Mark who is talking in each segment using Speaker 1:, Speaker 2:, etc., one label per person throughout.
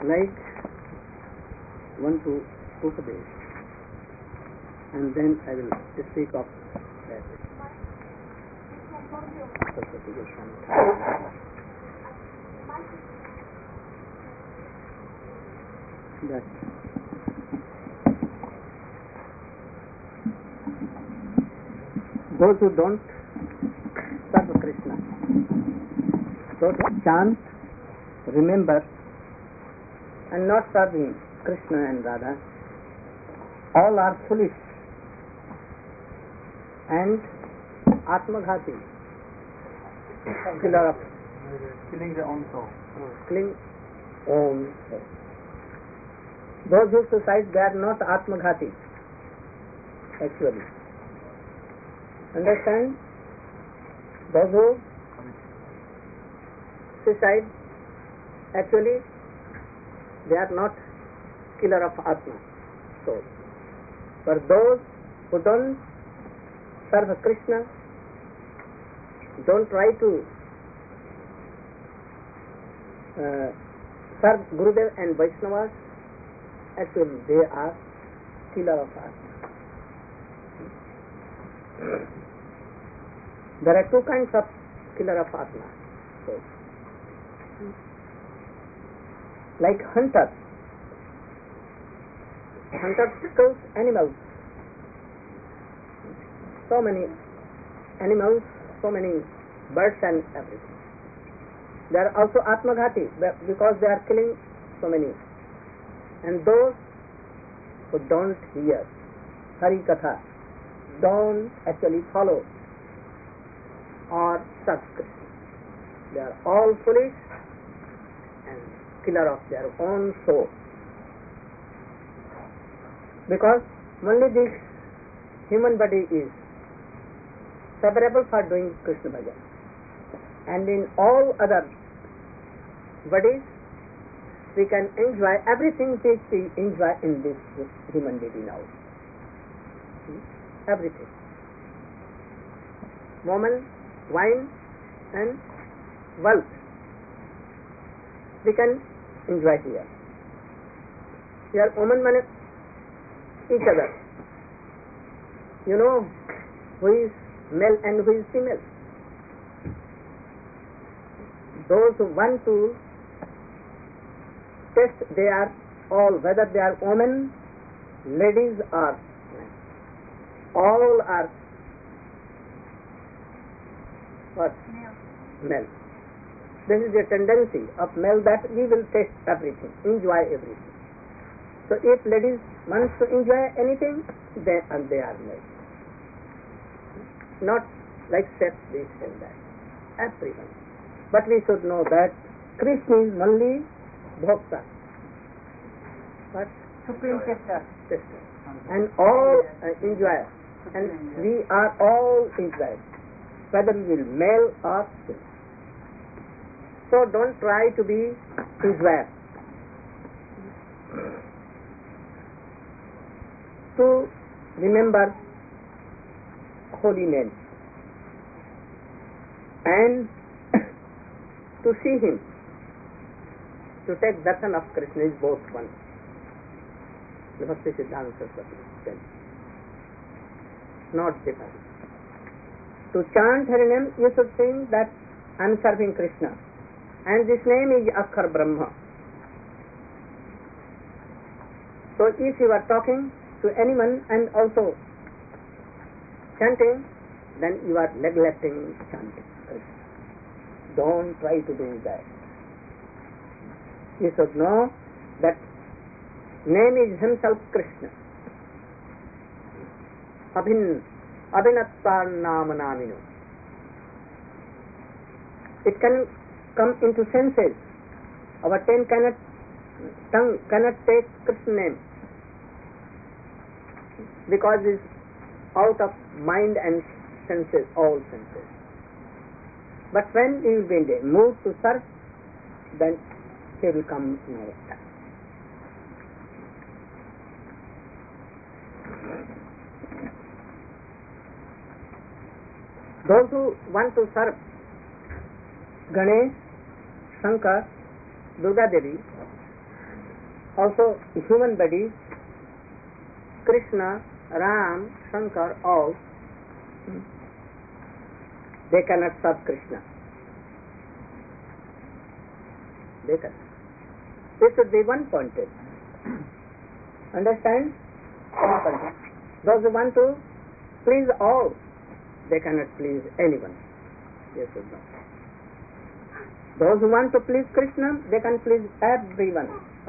Speaker 1: like one to Upadesh, and then I will speak of that. That those who don't serve Krishna, those who chant, remember, and not serving Krishna and Radha, all are foolish and Atmaghati, killer of
Speaker 2: killing their own soul.
Speaker 1: Killing own soul. Those who suicide, they are not Atmaghati, actually. Understand? Those who suicide, actually, they are not killer of Atma, soul. For those who don't serve Krishna, don't try to serve Gurudev and Vaishnavas, actually they are killer of Atma. There are two kinds of killer of Atma. So, like hunters. Hunters kills animals. So many animals, so many birds and everything. They are also Atmaghati because they are killing so many. And those who don't hear Hari Katha, don't actually follow or serve Krishna, they are all foolish and killer of their own soul. Because only this human body is favorable for doing Krishna bhajan, and in all other bodies we can enjoy everything which we enjoy in this human body now. Everything. Woman, wine and wealth we can enjoy here. Here woman man each other. You know who is male and who is female. Those who want to test, they are all, whether they are women, ladies or men, all are what? Male. This is the tendency of male, that we will taste everything, enjoy everything. So if ladies want to enjoy anything, they are male. Not like sex, this and that. Everyone. But we should know that Krishna is only Bhokta. What?
Speaker 3: Supreme Tester.
Speaker 1: And all enjoy. And we are all enjoyed, whether we will male or female. So don't try to be enjoyer. To remember holy names and to see him, to take darshan of Krishna is both one. The Bhakti Siddhanta Saraswati said, not different. To chant her name, you should think that I am serving Krishna, and this name is Akshar Brahma. So if you are talking to anyone and also chanting, then you are neglecting chanting Krishna. Don't try to do that. You should know that name is himself Krishna. Abhinatta nama namino. It can come into senses. Our tongue cannot take Krishna name because it's out of mind and senses, all senses. But when he will be in the mood to serve, then he will come in our time. Those who want to serve Ganesh, Shankar, Durga Devi, Also, human bodies, Krishna, Ram, Shankar, all, they cannot serve Krishna. They cannot. This should be one-pointed. Understand? One-pointed. Those who want to please all, they cannot please anyone. Yes or no? Those who want to please Krishna, they can please everyone.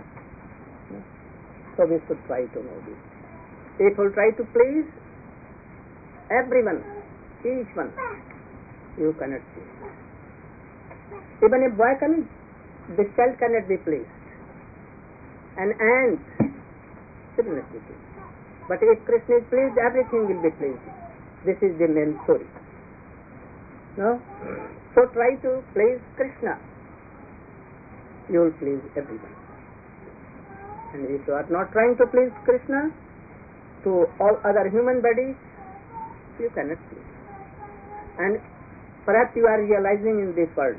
Speaker 1: So we should try to know this. If you try to please everyone, each one, you cannot please. Even a boy can, the child cannot be pleased. An ant should not be pleased. But if Krishna is pleased, everything will be pleased. This is the main story. No? So try to please Krishna. You will please everyone. And if you are not trying to please Krishna, to all other human bodies, you cannot please. And perhaps you are realizing in this world.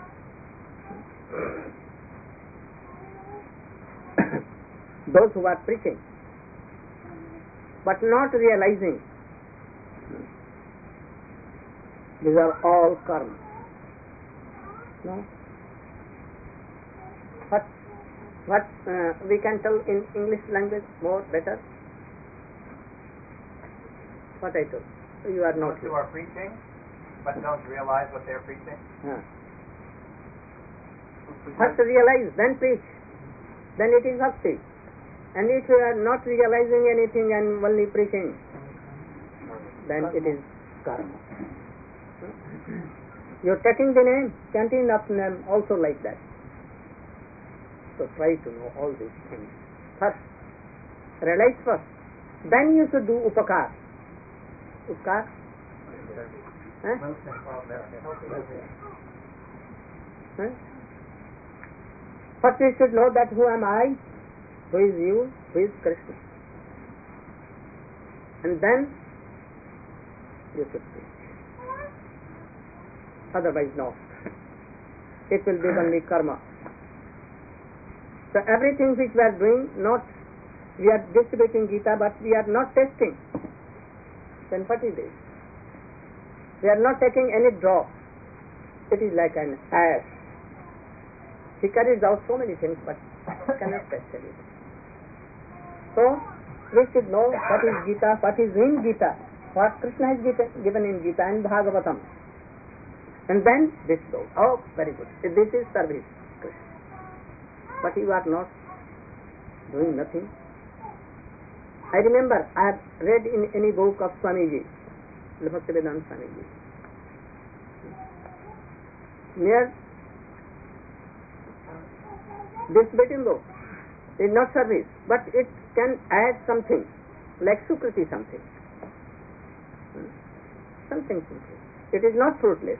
Speaker 1: Those who are preaching, but not realizing, these are all karma. No? What we can tell in English language more better? What I told? You are not.
Speaker 2: Those who are preaching, but don't realize what they're preaching.
Speaker 1: First realize, then preach. Then it is bhakti. And if you are not realizing anything and only preaching, then it is karma. You are taking the name, chanting up name also like that. So try to know all these things. First, realize first. Then you should do upakar. Upakar? Huh? Huh? First you should know that who am I, who is you, who is Krishna. And then you should preach. Otherwise no. It will be only karma. So everything which we are doing, not we are distributing Gita, but we are not testing. Then what is it? We are not taking any drop. It is like an ash. He carries out so many things, but cannot test anything. So we should know what is Gita, what is in Gita, what Krishna has given in Gita and Bhagavatam. And then this goes. Oh, very good. This is service. But you are not doing nothing. I remember I have read in any book of Swamiji, Bhaktivedanta Swamiji. Near this written book is not service, but it can add something, like Sukriti something. Something. It is not fruitless.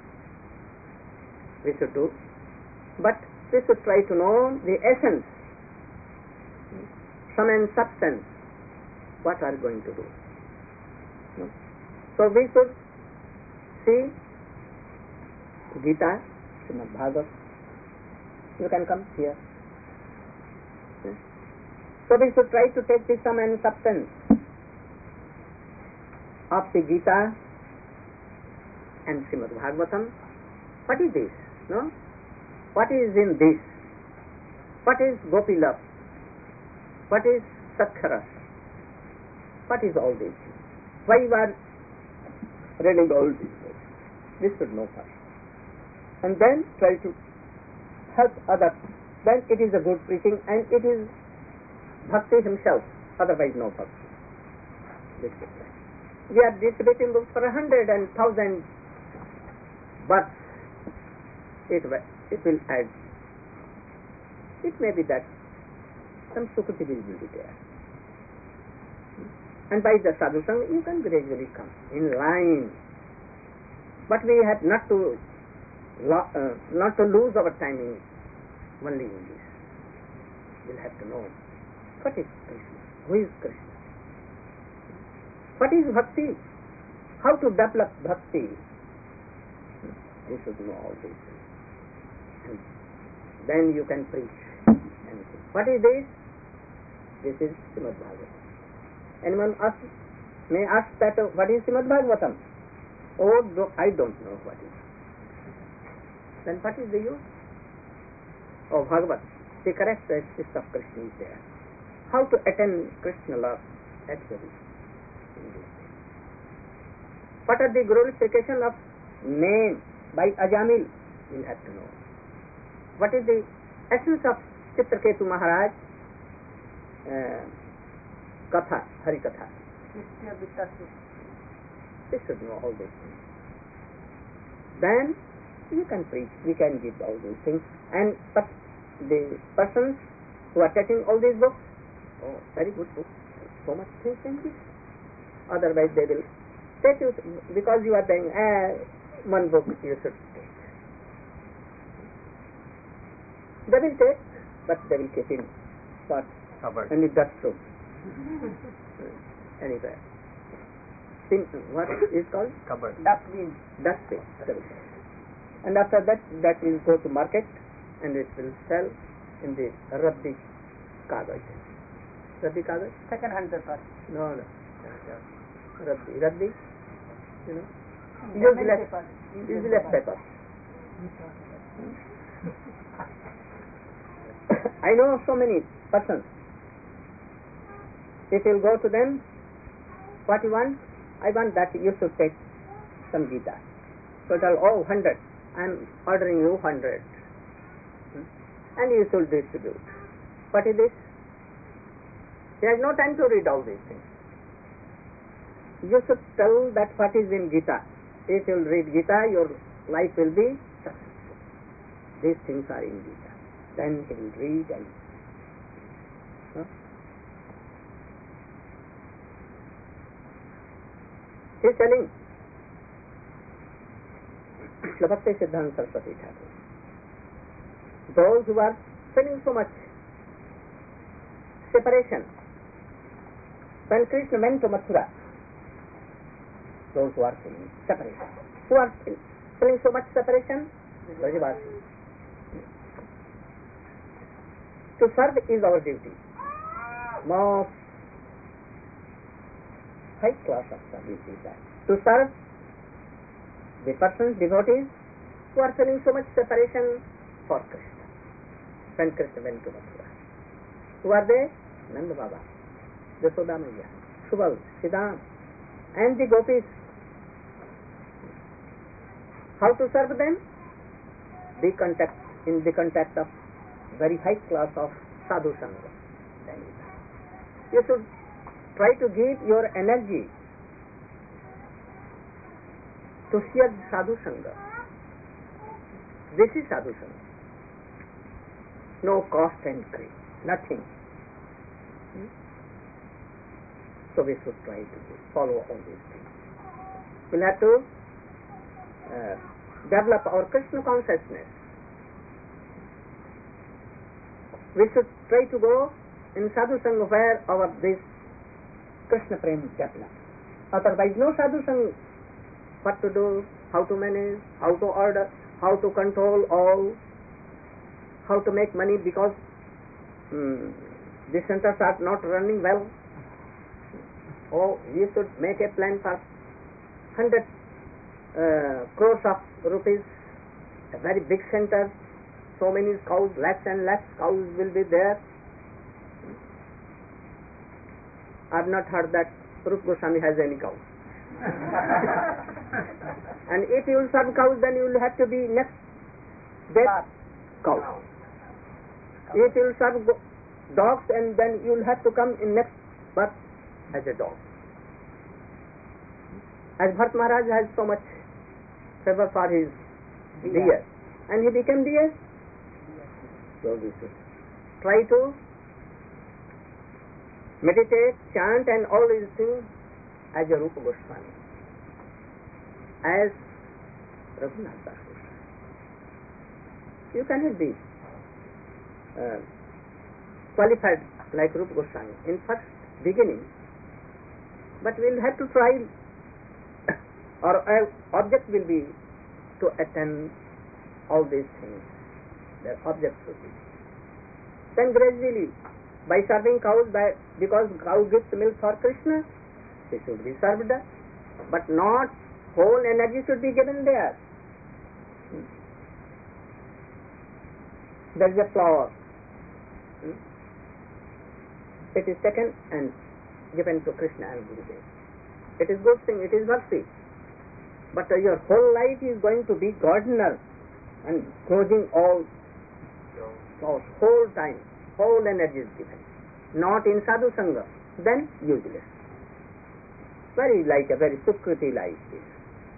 Speaker 1: We should do, but we should try to know the essence, sum and substance, what are going to do. No? So we should see Gita, Srimad Bhagavad. You can come here. So we should try to take the sum and substance of the Gita and Srimad Bhagavatam. What is this? No? What is in this? What is Gopi love? What is Sakharas? What is all this? Why you are reading all these books? This should know first. And then try to help others. Then it is a good preaching and it is Bhakti himself. Otherwise no Bhakti. This is right. We are distributing books for 100 and 1,000 but it will add. It may be that some Sukriti will be there. And by the sadhu sangha you can gradually come in line. But we have not to lose our time in only in this. We'll have to know what is Krishna, who is Krishna, what is bhakti, how to develop bhakti. You should know all these things. And then you can preach anything. What is this? This is Srimad Bhagavatam. Anyone may ask that, what is Srimad Bhagavatam? Oh, I don't know what is. Then what is the use? Oh, Bhagavat, the characteristics of Krishna is there. How to attain Krishna love, actually. What are the glorification of name by Ajamil? You have to know. What is the essence of Chitraketu Maharaj Katha, Hari Katha? We should know all these things. Then you can preach, we can give all these things. But the persons who are taking all these books, oh, very good books, so much things in this. Otherwise they will take you, because you are saying, one book you should take. They will take, but they will keep in what?
Speaker 2: Covered.
Speaker 1: And it dust room. Anywhere. What is called?
Speaker 2: Covered.
Speaker 1: Dustbin. Dustbin. And after that, that will go to market and it will sell in the Raddi Kagaj. Raddi Kagaj?
Speaker 3: Second-hand paper.
Speaker 1: No. Raddi, you know. Useless paper. I know so many persons. If you go to them, what you want? I want that you should take some Gita. Total, 100. I am ordering you 100. And you should distribute. What is this? He has no time to read all these things. You should tell that what is in Gita. If you will read Gita, your life will be successful. These things are in Gita. Then he will read and he is telling Bhakti Siddhanta Saraswati Thakur, those who are feeling so much separation, when Krishna went to Mathura, those who are feeling separation, who are feeling so much separation, Brajavasi. To serve is our duty. Most high class of service is that. To serve the persons, devotees, who are feeling so much separation for Krishna. When Krishna went to Mathura. Who are they? Nanda Baba, Yashoda Maya, Subal, Siddham, and the gopis. How to serve them? In the contact of very high class of sadhu sangha. You should try to give your energy to share sadhu sangha. This is sadhu sangha. No cost and creed, nothing. So we should try to follow all these things. We'll have to develop our Krishna consciousness. We should try to go in sadhu sangha where our this Krishna prem develops. Otherwise, no sadhu sangha. What to do, how to manage, how to order, how to control all, how to make money because the centers are not running well. Oh, we should make a plan for 100 crores of rupees, a very big center. So many cows, lakhs and lakhs cows will be there. I have not heard that Rupa Goswami has any cows. And if you will serve cows, then you will have to be next death cow. If you will serve dogs, and then you will have to come in next birth as a dog. As Bharat Maharaj has so much favor for his deer, and he became deer. So we should try to meditate, chant and all these things as a Rupa Goswami, as Raghunath Das Goswami. You cannot be qualified like Rupa Goswami in first beginning, but we'll have to try. Our object will be to attain all these things. Their object will be. Then gradually, by serving cows, because cow gives milk for Krishna, she should be served, but not whole energy should be given there. There is a flower. It is taken and given to Krishna and Gurudev. It is good thing, it is bhakti. But your whole life is going to be gardener and closing all whole time, whole energy is given. Not in sadhu sangha, then useless. Very sukriti like this.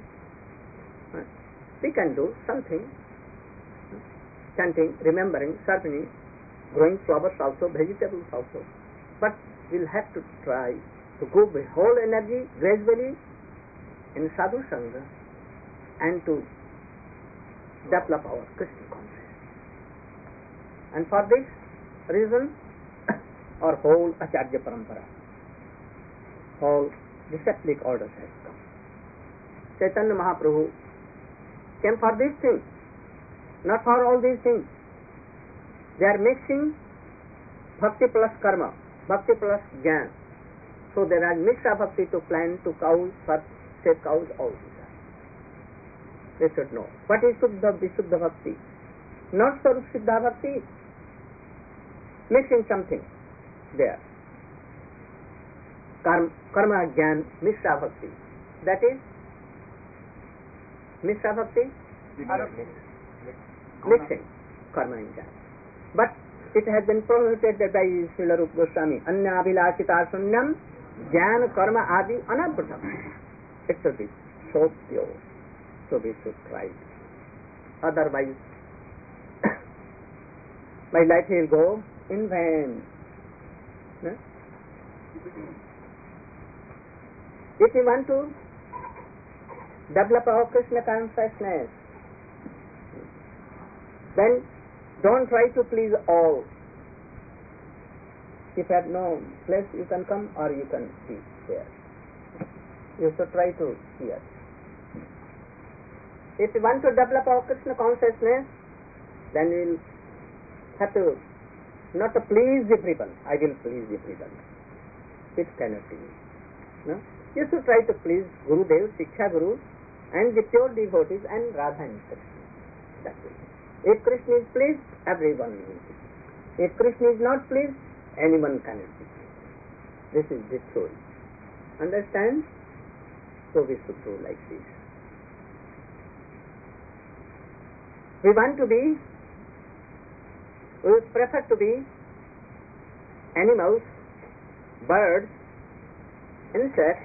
Speaker 1: We can do something, chanting, remembering, serving, growing flowers also, vegetables also. But we'll have to try to go with whole energy gradually in sadhu sangha and to develop our Krishna consciousness. And for this reason, our whole Acharya Parampara, whole disciplic orders has come. Chaitanya Mahaprabhu came for these things, not for all these things. They are mixing bhakti plus karma, bhakti plus jnana. So there are mixed bhakti to plant, to cows, for save cows, all these are. They should know. What is Shuddha Visuddha Bhakti? Not Sarup Siddha Bhakti. Mixing something there. Karma Jnana Mishra Bhakti. That is Mishra Bhakti? Mixing Karma and Jnana. But it has been prohibited by Srila Rupa Goswami. Anya Abhilashita Sunyam Jnana Karma Adi Anabhutam. It should be so pure. So we should try. Otherwise, my life will go in vain. No? If we want to develop our Krishna consciousness, then don't try to please all. If you have no place, you can come or you can be there. You should try to hear. If we want to develop our Krishna consciousness, then we will have to not to please everyone. I will please everyone. It cannot be. No? You should try to please Gurudev, Shiksha Guru, and the pure devotees and Radha and Krishna. That's it. If Krishna is pleased, everyone will be. If Krishna is not pleased, anyone cannot be pleased. This is the story. Understand? So we should do like this. We would prefer to be animals, birds, insects,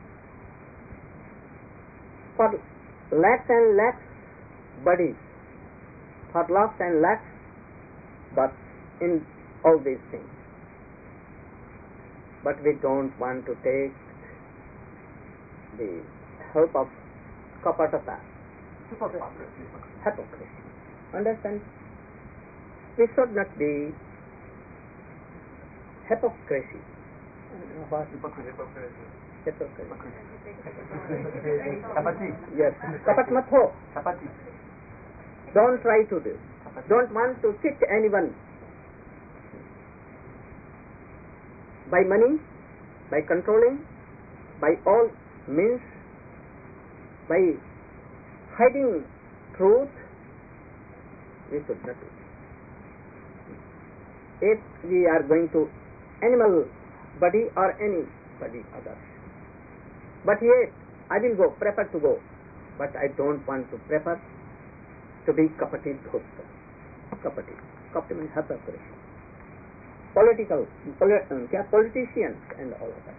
Speaker 1: for lakhs and lakhs bodies, for lakhs and lakhs but in all these things. But we don't want to take the help of kapatata, hypocrisy. Understand? We should not be hypocrisy. Hypocrisy. Yes. Kapat mat ho. Don't try to do. Don't want to cheat anyone. By money, by controlling, by all means, by hiding truth, we should not do. If we are going to animal body or any body others. But yet, I will go, prefer to go. But I don't want to prefer to be kapati dhutta. Kapati. Kapati means hypocrisy. Politicians and all of that.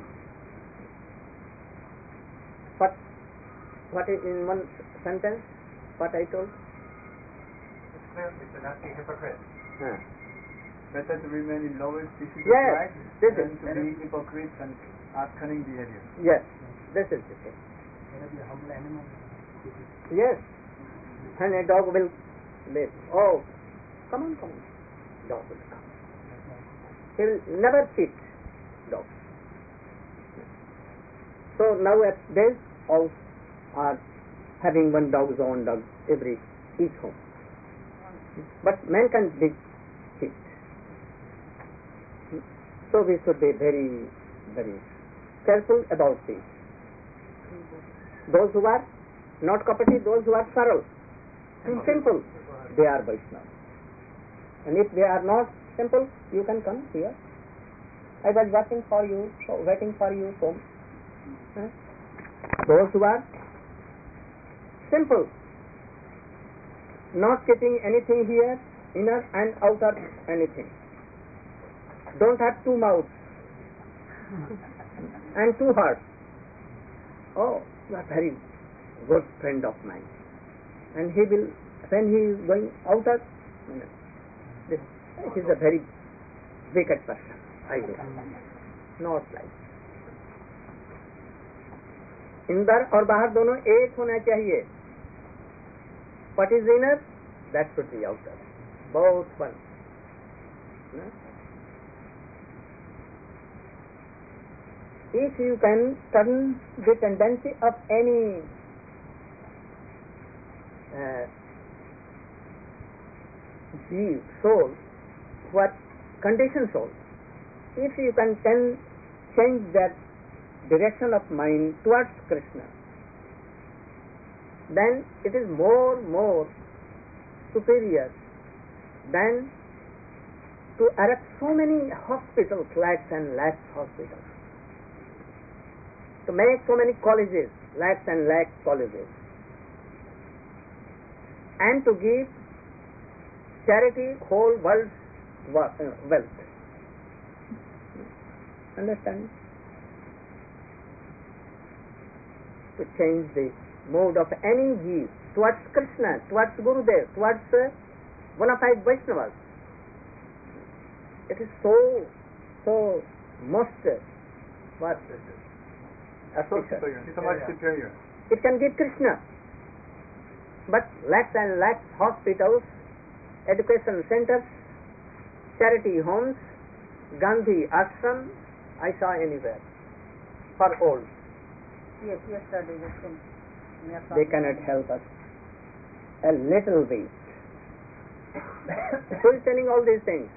Speaker 1: What is in one sentence? What I told?
Speaker 2: It's clear. We should not be hypocrites.
Speaker 3: Better to remain in lower species of
Speaker 1: Yes,
Speaker 3: life
Speaker 1: this
Speaker 3: than
Speaker 1: is
Speaker 3: to be hypocrites and have cunning behavior.
Speaker 1: Yes, this is the thing. Yes, and a dog will live. Oh, come on. Dog will come. He will never cheat. Dog. So nowadays all are having one dog's own dog each home. But man can be cheat. So we should be very, very careful about this. Those who are not kapati, those who are saral and simple, they are Vaishnava. And if they are not simple, you can come here. I was waiting for you, so those who are simple, not getting anything here, inner and outer anything. Don't have two mouths and two hearts. Oh, you are very good friend of mine. And he will, when he is going outer, he is a very wicked person. I will. Not like. Inder और बाहर दोनों एक होना चाहिए. What is inner? That should be outer. Both one. If you can turn the tendency of any soul, what conditioned soul, if you can change that direction of mind towards Krishna, then it is more superior than to erect so many hospitals, lakhs and lakhs hospitals, to make so many colleges, lakhs and lakhs colleges, and to give charity whole world's wealth. Understand? To change the mode of any give towards Krishna, towards Gurudev, towards bona fide Vaishnavas. It is so most what?
Speaker 3: So much superior.
Speaker 1: It can give Krishna. But lakhs and lakhs hospitals, education centers, charity homes, Gandhi ashram, I saw anywhere for old.
Speaker 4: Yes, yesterday the same.
Speaker 1: They cannot help us a little bit. Who is telling all these things?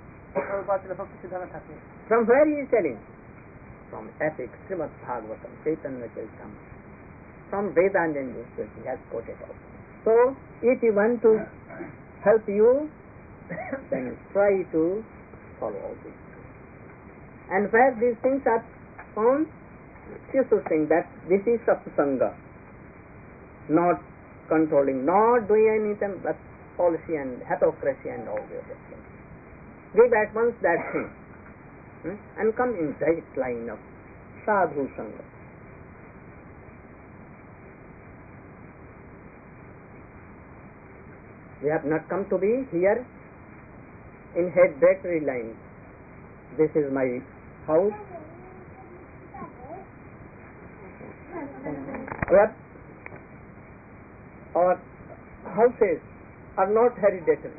Speaker 1: From where he is telling? From epic Srimad Bhagavatam, Chaitanya Charitamrita. From Vedananda he has quoted also. So, if you want to help you, then try to follow all these things. And where these things are found, you should think that this is satsanga, not controlling, not doing anything but policy and hypocrisy and all the other things. Give at once that thing and come in direct line of sadhu sangha. We have not come to be here in hereditary line. This is my house. Where our houses are not hereditary,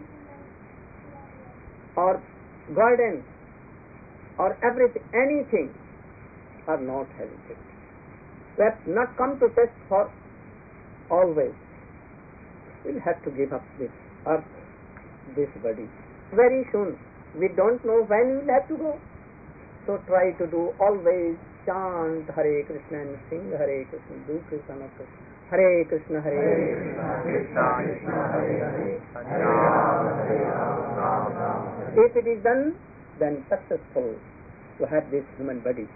Speaker 1: or gardens, or everything, anything are not hereditary. We have not come to test for always. We'll have to give up this earth, this body, very soon. We don't know when we'll have to go. So try to do always chant Hare Krishna and sing Hare Krishna, do Krishna Krishna. Hare Krishna, Hare Krishna, Krishna Hare Hare, Hare Rama. If it is done, then successful to have this human body.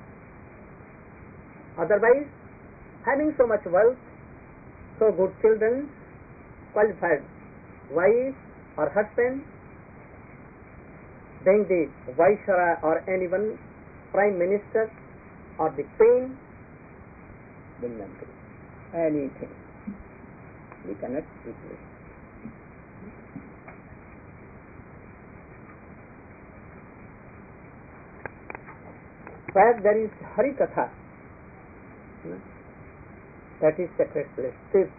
Speaker 1: Otherwise, having so much wealth, so good children, qualified wife or husband, being the viceroy or anyone, prime minister or the queen, bring them to anything. We cannot replace. Where there is Hari Katha, that is sacred place, Tirth.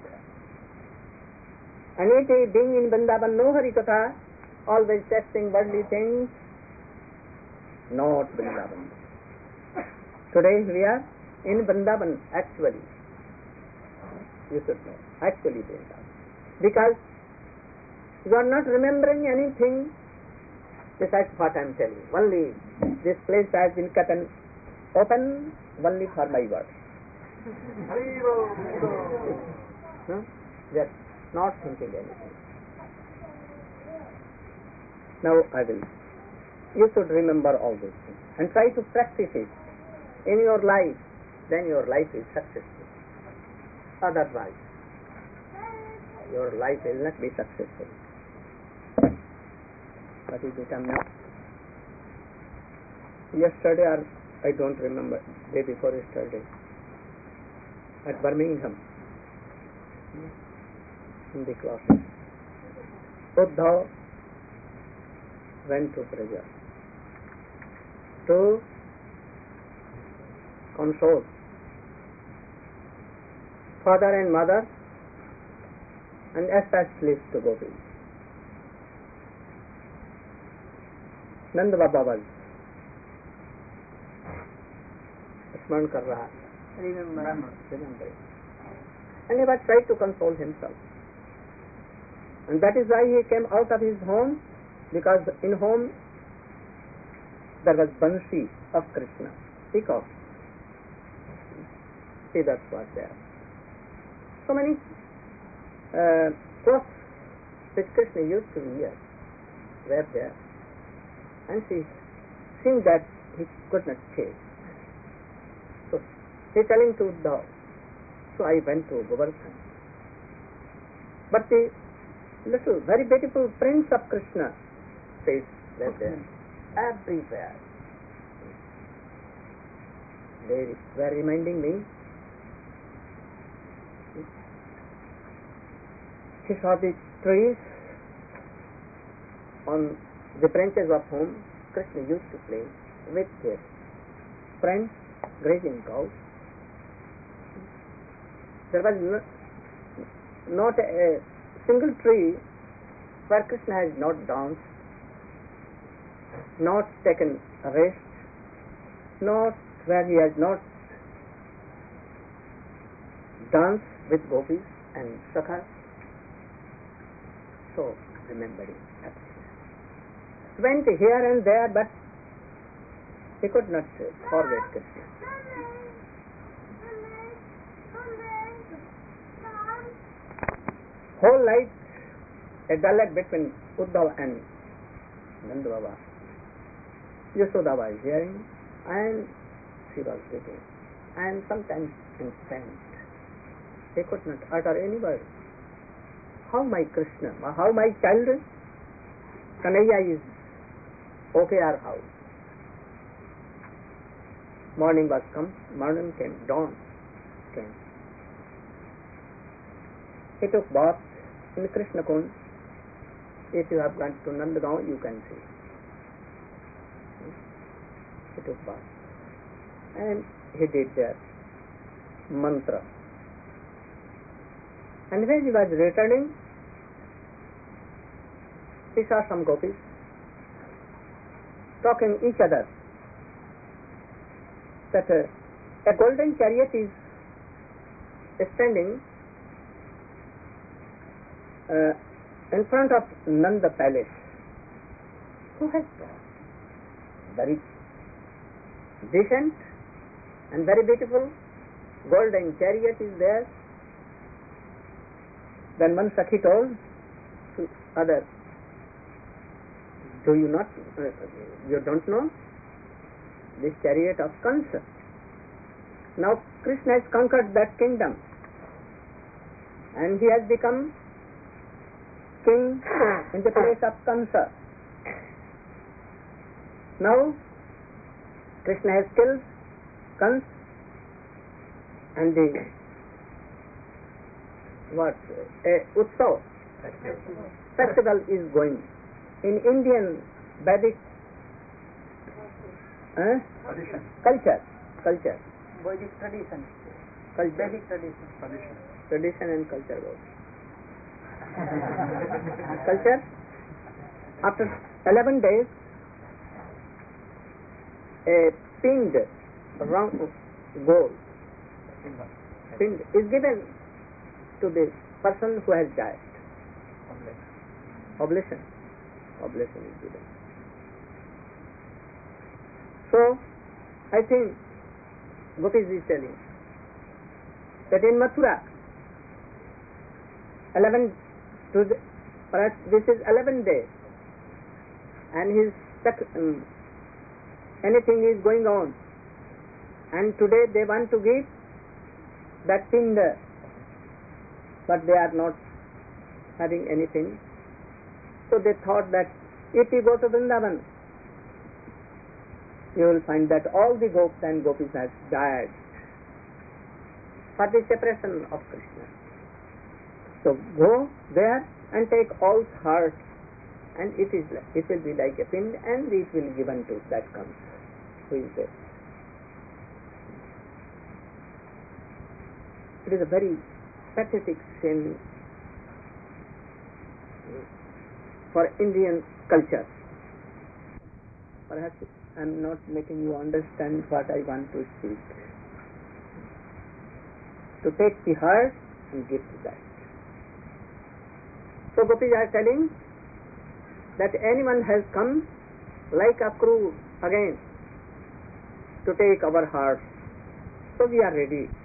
Speaker 1: And it is being in Vrindavan, no Hari Katha, always testing worldly things, not Vrindavan. Today we are in Vrindavan, actually. You should know, actually Vrindavan. Because you are not remembering anything besides what I am telling you. Only this place has been kept open only for my work. No? They are not thinking anything. Now I will. You should remember all these things and try to practice it in your life. Then your life is successful. Otherwise, your life will not be successful. What is the time now? Yesterday, or I don't remember, day before yesterday, at Birmingham, in the classes, Uddhav went to Praja to console father and mother and especially to Gopi. Nand Baba was स्मरण कर रहा है, remembering, and he was trying to console himself, and that is why he came out of his home, because in home there was Bansi of Krishna, peacock. See, that's what there. So many clothes which Krishna used to wear were there, and she seeing that he could not take. So he telling to Uddhav, so I went to Govardhan. But the little, very beautiful prince of Krishna face were there, everywhere. They were reminding me, he saw the trees on the branches of whom Krishna used to play with their friends, grazing cows. There was not a single tree where Krishna has not danced, not taken a rest, not where he has not danced with gopis and sakhas. So remembering, went here and there, but he could not forget Krishna. Whole night a dialogue between Uddhav and Nand Baba. Yashoda was hearing and she was sitting, and sometimes in faint. He could not utter any word. How my Krishna, how my child Kanhaiya is okay or how? Morning was come, morning came, dawn came. He took bath in Krishna Kund. If you have gone to Nandagaon, you can see. He took bath. And he did their mantra. And when he was returning, he saw some gopis talking each other that a golden chariot is standing in front of Nanda palace. Who has that? Very decent and very beautiful golden chariot is there. Then one Sakhi told to other, do you not, you don't know? This chariot of Kansa. Now Krishna has conquered that kingdom and he has become king in the place of Kansa. Now Krishna has killed Kans and the Utsav festival is going in Indian Vedic culture.
Speaker 4: Vedic tradition. Vedic
Speaker 1: Tradition and culture both. Culture. After 11 days, a pind, round gold, pind is given to the person who has died. Oblation is given. So, I think Gopis is telling that in Mathura, 11 to the, perhaps this is 11th day, and anything is going on, and today they want to give that pinda, but they are not having anything. So they thought that if you go to Vrindavan, you will find that all the gops and gopis have died for the separation of Krishna. So go there and take all hearts, and it will be like a pin, and it will be given to that comes. Who is there? It is a very pathetic scene for Indian culture. Perhaps I am not making you understand what I want to speak. To take the heart and give to that. So Gopis are telling that anyone has come like a crew again to take our hearts. So we are ready.